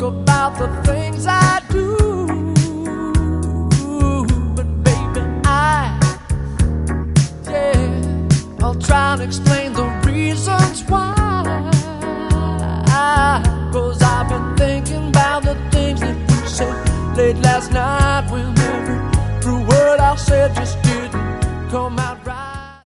about the things I do. But baby, I'll try and explain the reasons why. 'Cause I've been thinking about the things that you said late last night, when every word I said just didn't come out right.